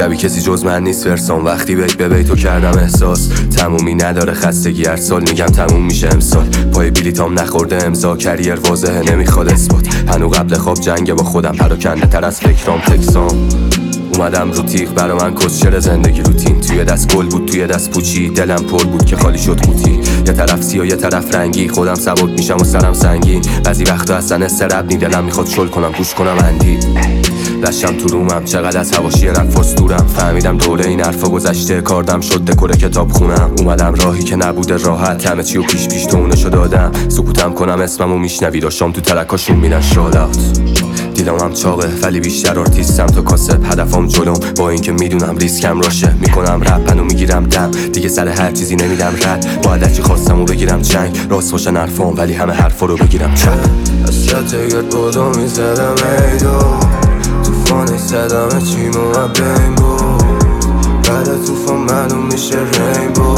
شبی کسی جز من نیست فرسان. وقتی بیت به بیتو کردم احساس تمومی نداره خستگی، هر سال میگم تموم میشه امسال. پای بلیتام نخورده امضا، کریر واضحه نمیخواد اثبات. هنو قبل خواب جنگ با خودم، پراکنده تر از فکرام تکسام. اومدم رو تیغ برا من کسچر زندگی روتین. توی دست گل بود توی دست پوچی، دلم پر بود که خالی شد قوطی. یه طرف سیاه یه طرف رنگی، خودم سبک میشم و سرم سنگین. بعضی وقتا اصلا استرب نی، دلم میخواد شل کنم گوش کنم اندی. لشم تو رومم چقدر از حواشی رفاست دورم. فهمیدم دوره این حرفا گذشته، کاردم شد دکور کتاب خونم. اومدم راهی که نبوده راحت، همه چی و پیش دونشو دادم. سکوتم کنم اسممو میشنوی، داشتم تو ترکاشون میدن شالات. دیدم چاقه ولی بیشتر آرتیستم تا کاسب. هدفم جلوم با اینکه میدونم ریسکم راشه. میکنم رپ و میگیرم دم، دیگه سر هر چیزی نمیدم رد. باید از چی خواستم و بگیرم چنگ، راست باشن حرفام ولی همه حرفا رو بگیرم چپ. از شتگرد بودو میزدم ایدو، توفانی زدم چیمو و بینبو. بعد توفان معلوم میشه رینبو،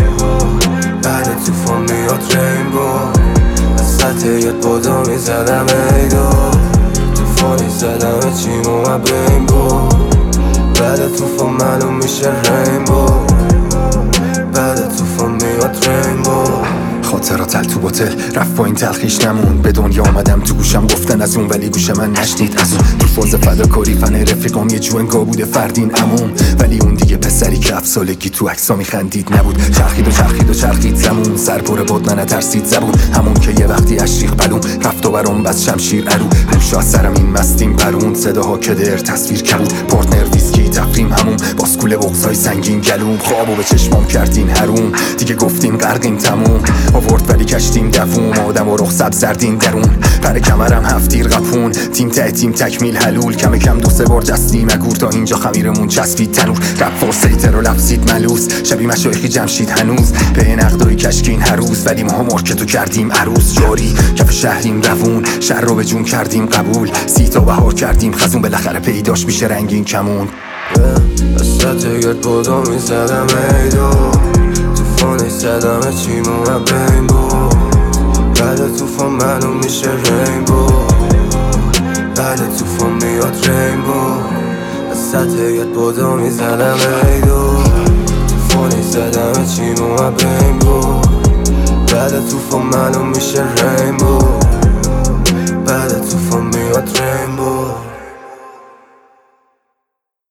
بعد توفان میاد رینبو. از شتگرد بودو میزدم ایدو، توفانی زدم چیمو و بینبو. بعد توفان معلوم میشه رینبو، بعد توفان میاد رینبو. خاطرات تو بوتل رفت با این تلخیش نمون. به دنیا آمدم تو گوشم گفتن از اون، ولی گوش من نشنید از اون. تو فاز فداکاری فن رفیقام یه جو انگا بوده فردین امون. ولی اون دیگه پسری که 7 سالگی تو عکسا میخندید نبود. چرخید زمون، سر پر باد من نترسید زبون. همون که یه وقتی اشریق بلوم رفت و برام بس شمشیر ارو. روشا سرم این مستیم پرون، صداها کدر تصویر کبود. پارتنر ویسکی تفریم همون، باسکول بغضای سنگین گلوم. خوابو به چشمام کردین حروم، دیگه گفتین غرقیم تموم. آورد ولی کشتیم دووم، آدم و رخ زردین درون. پر کمرم 7 تیر قپون، تیم تکمیل حلول. کم 2-3 بار جستیم اگور تا اینجا خمیرمون چسبید تنور. رپ فورسیتر و لفظید ملوس، شبی مشایخی جمشید هنوز. به نقدای کشکین هر روز، ولی ما مارکتو کردیم عروس. جاری کف شهریم روون، شهر رو به جون کردیم قبول. 30 تا بهار کردیم خزون، بالاخره پیداش میشه رنگین کمون. از شتگرد بودو میزدم ایدو، توفانی زدم چیمو و بینبو. بعد توفان معلوم میشه رینبو، بعد توفان میاد رینبو. از شتگرد بودو میزدم ایدو، توفانی زدم چیمو و بینبو. بعد توفان معلوم میشه رینبو، بعد توفان میاد رینبو.